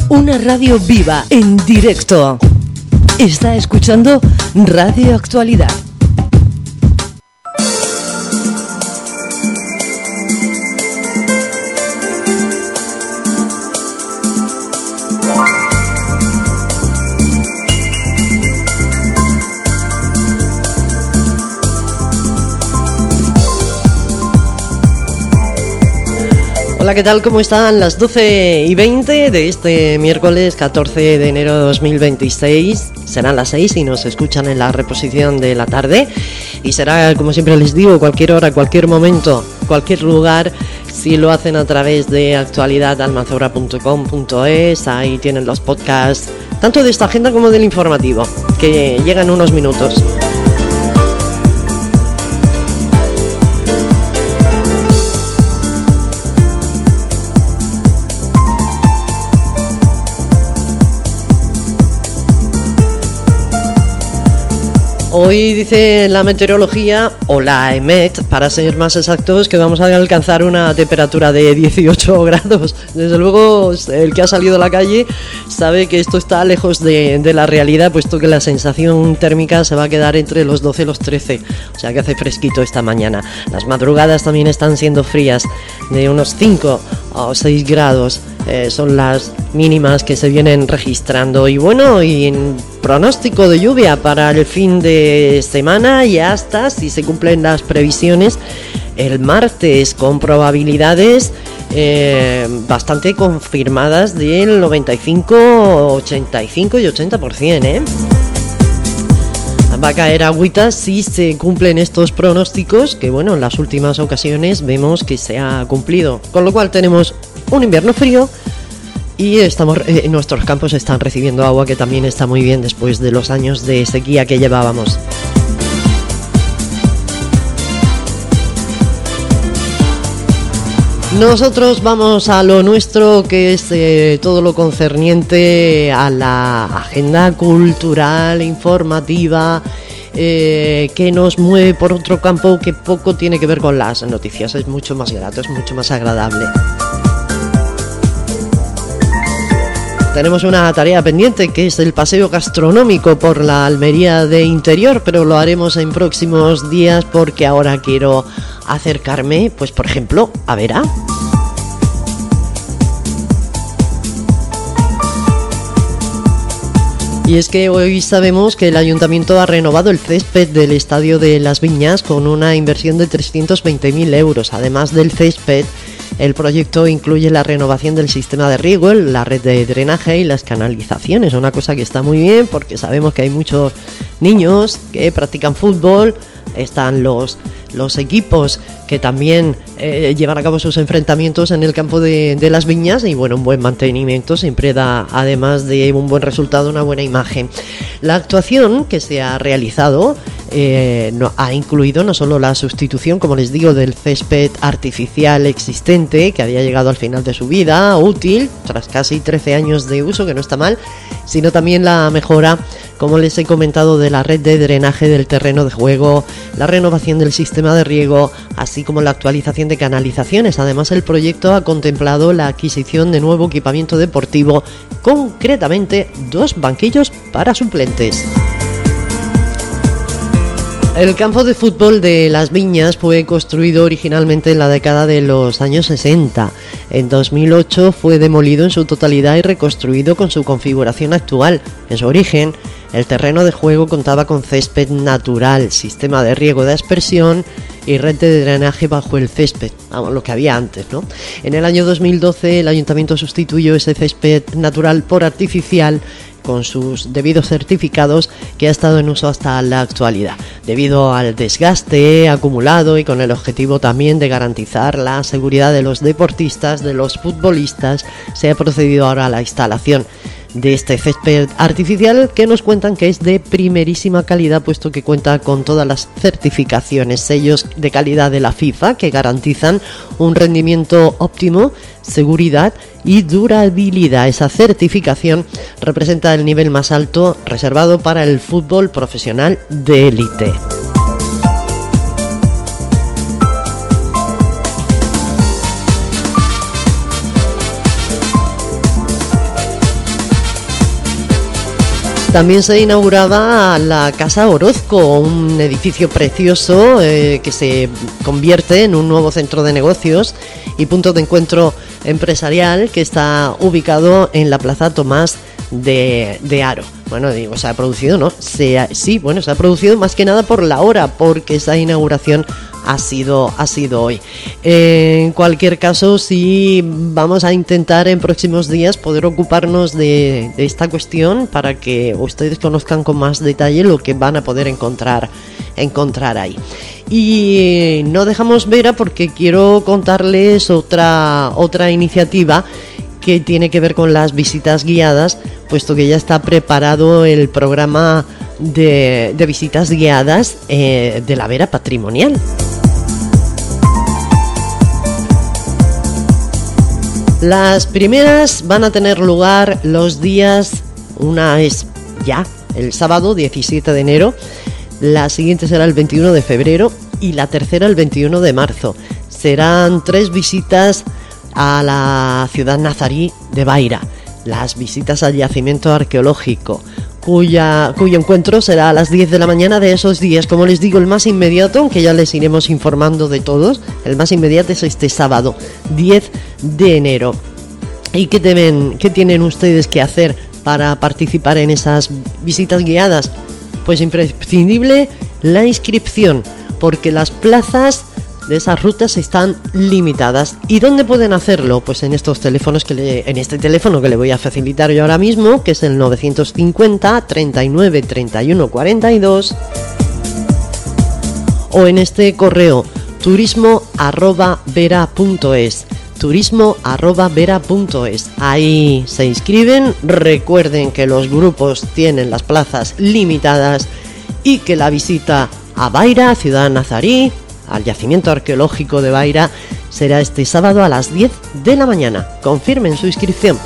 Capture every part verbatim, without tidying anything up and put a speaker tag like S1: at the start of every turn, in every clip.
S1: Una radio viva, en directo. Está escuchando Radio Actualidad. Hola, ¿qué tal? ¿Cómo están? Las doce y veinte de este miércoles catorce de enero de dos mil veintiséis. Serán las seis y nos escuchan en la reposición de la tarde. Y será, como siempre les digo, cualquier hora, cualquier momento, cualquier lugar, si lo hacen a través de actualidad almanzora punto com punto es. Ahí tienen los podcasts, tanto de esta agenda como del informativo, que llegan unos minutos. Hoy dice la meteorología, o la EMET, para ser más exactos, que vamos a alcanzar una temperatura de dieciocho grados. Desde luego, el que ha salido a la calle sabe que esto está lejos de, de la realidad, puesto que la sensación térmica se va a quedar entre los doce y los trece. O sea que hace fresquito esta mañana. Las madrugadas también están siendo frías, de unos cinco o seis grados. Eh, son las mínimas que se vienen registrando. Y bueno, y en pronóstico de lluvia para el fin de semana y hasta, si se cumplen las previsiones, el martes, con probabilidades eh, bastante confirmadas del noventa y cinco, ochenta y cinco y ochenta por ciento, ¿eh? Va a caer agüita si se cumplen estos pronósticos, que bueno, en las últimas ocasiones vemos que se ha cumplido. Con lo cual tenemos un invierno frío y estamos, eh, nuestros campos están recibiendo agua, que también está muy bien después de los años de sequía que llevábamos. Nosotros vamos a lo nuestro, que es eh, todo lo concerniente a la agenda cultural, informativa, eh, que nos mueve por otro campo que poco tiene que ver con las noticias. Es mucho más grato, es mucho más agradable. Tenemos una tarea pendiente, que es el paseo gastronómico por la Almería de Interior, pero lo haremos en próximos días, porque ahora quiero acercarme, pues por ejemplo, a Vera. Y es que hoy sabemos que el Ayuntamiento ha renovado el césped del Estadio de Las Viñas con una inversión de trescientos veinte mil euros. Además del césped, el proyecto incluye la renovación del sistema de riego, la red de drenaje y las canalizaciones. Una cosa que está muy bien, porque sabemos que hay muchos niños que practican fútbol. Están los, los equipos que también eh, llevan a cabo sus enfrentamientos en el campo de, de Las Viñas, y bueno, un buen mantenimiento siempre da, además de un buen resultado, una buena imagen. La actuación que se ha realizado eh, no, ha incluido no solo la sustitución, como les digo, del césped artificial existente, que había llegado al final de su vida útil, tras casi trece años de uso, que no está mal, sino también la mejora, como les he comentado, de la red de drenaje del terreno de juego, la renovación del sistema de riego, así como la actualización de canalizaciones. Además, el proyecto ha contemplado la adquisición de nuevo equipamiento deportivo, concretamente dos banquillos para suplentes. El campo de fútbol de Las Viñas fue construido originalmente en la década de los años sesenta. En dos mil ocho fue demolido en su totalidad y reconstruido con su configuración actual. En su origen, el terreno de juego contaba con césped natural, sistema de riego de aspersión y red de drenaje bajo el césped, vamos, lo que había antes, ¿no? En el año dos mil doce el ayuntamiento sustituyó ese césped natural por artificial, con sus debidos certificados, que ha estado en uso hasta la actualidad, debido al desgaste acumulado y con el objetivo también de garantizar la seguridad de los deportistas, de los futbolistas. Se ha procedido ahora a la instalación de este césped artificial, que nos cuentan que es de primerísima calidad, puesto que cuenta con todas las certificaciones, sellos de calidad de la FIFA, que garantizan un rendimiento óptimo, seguridad y durabilidad. Esa certificación representa el nivel más alto reservado para el fútbol profesional de élite. También se inauguraba la Casa Orozco, un edificio precioso eh, que se convierte en un nuevo centro de negocios y punto de encuentro empresarial que está ubicado en la Plaza Tomás de, de Haro. Bueno, digo, se ha producido, ¿no? Se ha, sí, bueno, se ha producido más que nada por la hora, porque esa inauguración ha sido, ha sido hoy. Eh, en cualquier caso, sí vamos a intentar en próximos días poder ocuparnos de, de esta cuestión para que ustedes conozcan con más detalle lo que van a poder encontrar, encontrar ahí. Y no dejamos Vera porque quiero contarles otra, otra iniciativa que tiene que ver con las visitas guiadas, puesto que ya está preparado el programa de, de visitas guiadas eh, de la Vera Patrimonial. Las primeras van a tener lugar los días, una es ya, el sábado diecisiete de enero, la siguiente será el veintiuno de febrero y la tercera el veintiuno de marzo. Serán tres visitas a la ciudad nazarí de Baira, las visitas al yacimiento arqueológico, cuya, cuyo encuentro será a las diez de la mañana de esos días. Como les digo, el más inmediato, aunque ya les iremos informando de todos, el más inmediato es este sábado, diez de enero. ¿Y qué, deben, qué tienen ustedes que hacer para participar en esas visitas guiadas? Pues imprescindible la inscripción, porque las plazas de esas rutas están limitadas. ¿Y dónde pueden hacerlo? Pues en estos teléfonos que le, en este teléfono que le voy a facilitar yo ahora mismo, que es el novecientos cincuenta, treinta y nueve, treinta y uno, cuarenta y dos, o en este correo turismo arroba vera punto es, turismo arroba vera punto es. Ahí se inscriben. Recuerden que los grupos tienen las plazas limitadas y que la visita a Baira, ciudad nazarí, al yacimiento arqueológico de Baira, será este sábado a las diez de la mañana. Confirmen su inscripción.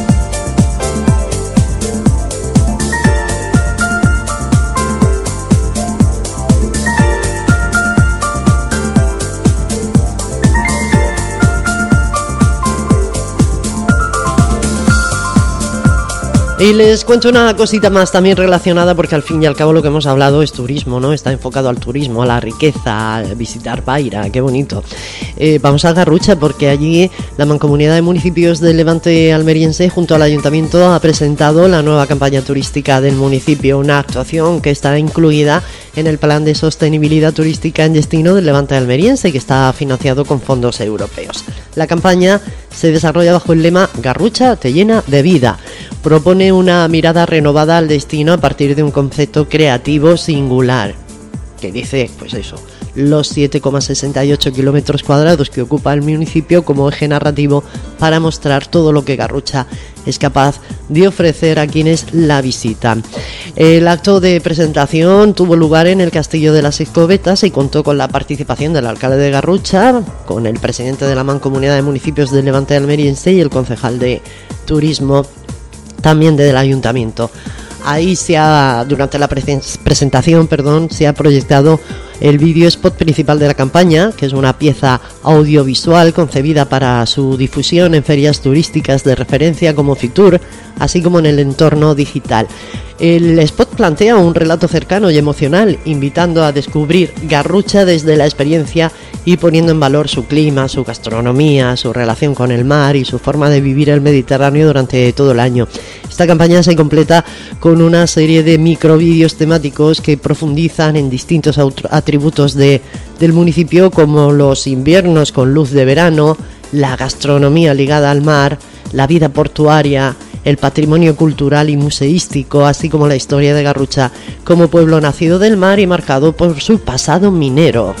S1: Y les cuento una cosita más también relacionada, porque al fin y al cabo lo que hemos hablado es turismo, ¿no? Está enfocado al turismo, a la riqueza, a visitar Baira, qué bonito. Eh, vamos a Garrucha, porque allí la Mancomunidad de Municipios del Levante Almeriense junto al Ayuntamiento ha presentado la nueva campaña turística del municipio, una actuación que está incluida en el Plan de Sostenibilidad Turística en Destino del Levante Almeriense, que está financiado con fondos europeos. La campaña se desarrolla bajo el lema Garrucha te llena de vida. Propone una mirada renovada al destino a partir de un concepto creativo singular, que dice, pues eso, los siete coma sesenta y ocho kilómetros cuadrados que ocupa el municipio como eje narrativo para mostrar todo lo que Garrucha es capaz de ofrecer a quienes la visitan. El acto de presentación tuvo lugar en el Castillo de las Escobetas y contó con la participación del alcalde de Garrucha, con el presidente de la Mancomunidad de Municipios del Levante Almeriense y el concejal de Turismo también del ayuntamiento. Ahí se ha, durante la pre- presentación, perdón, se ha proyectado el vídeo spot principal de la campaña, que es una pieza audiovisual concebida para su difusión en ferias turísticas de referencia como Fitur, así como en el entorno digital. El spot plantea un relato cercano y emocional, invitando a descubrir Garrucha desde la experiencia y poniendo en valor su clima, su gastronomía, su relación con el mar y su forma de vivir el Mediterráneo durante todo el año. Esta campaña se completa con una serie de microvídeos temáticos que profundizan en distintos atributos de, del municipio, como los inviernos con luz de verano, la gastronomía ligada al mar, la vida portuaria, el patrimonio cultural y museístico, así como la historia de Garrucha como pueblo nacido del mar y marcado por su pasado minero.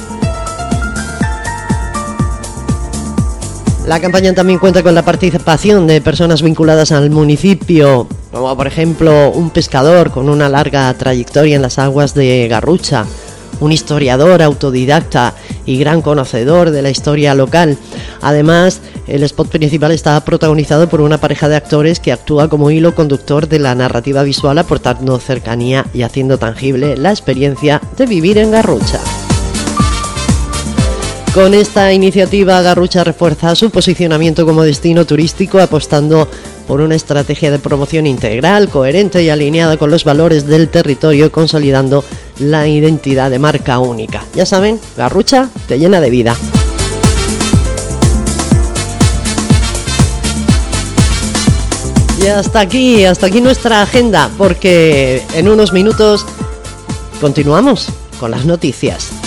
S1: La campaña también cuenta con la participación de personas vinculadas al municipio, como por ejemplo un pescador con una larga trayectoria en las aguas de Garrucha, un historiador autodidacta y gran conocedor de la historia local. Además, el spot principal está protagonizado por una pareja de actores que actúa como hilo conductor de la narrativa visual, aportando cercanía y haciendo tangible la experiencia de vivir en Garrucha. Con esta iniciativa, Garrucha refuerza su posicionamiento como destino turístico, apostando por una estrategia de promoción integral, coherente y alineada con los valores del territorio, consolidando la identidad de marca única. Ya saben, Garrucha te llena de vida. Y hasta aquí, hasta aquí nuestra agenda, porque en unos minutos continuamos con las noticias.